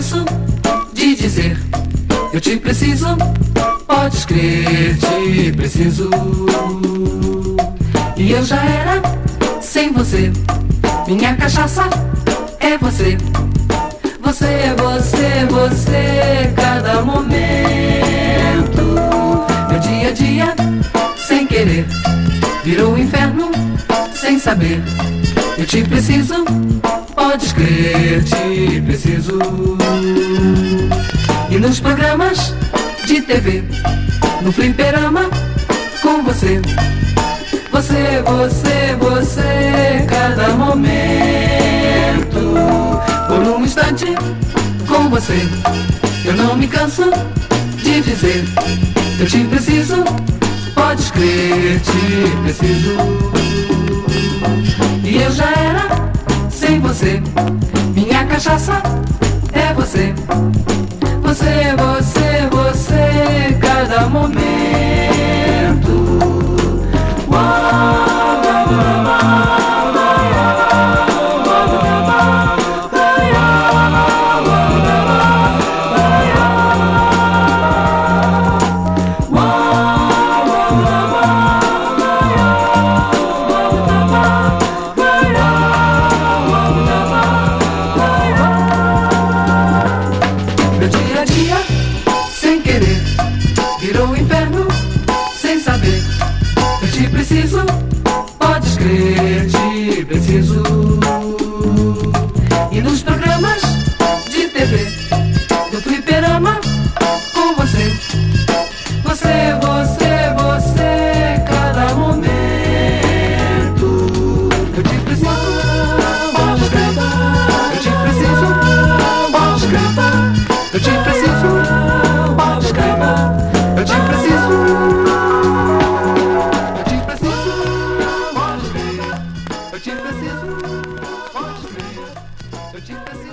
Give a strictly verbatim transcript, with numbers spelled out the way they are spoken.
canso de dizer, eu te preciso, podes crer, te preciso. E eu já era sem você, minha cachaça é você. Você, você, você, cada momento. Meu dia a dia, sem querer, virou um inferno, sem saber. Eu te preciso, podes crer, te preciso. E nos programas de T V, no fliperama, com você. Você, você, você, cada momento. Por um instante, com você, eu não me canso de dizer, eu te preciso, podes crer, te preciso. E eu já era sem você, minha cachaça é você. Você, você, você, cada momento. Meu dia a dia, sem querer, virou um inferno, sem saber. Eu te preciso, podes crer, te preciso. E nos programas de T V, do fliperama, com você. Você, você, você, cada momento. Eu te preciso, podes crer, eu te preciso, podes crer. Eu te preciso, podes crer. Eu te preciso, eu te preciso, podes crer. Eu te preciso, podes crer. Eu te preciso.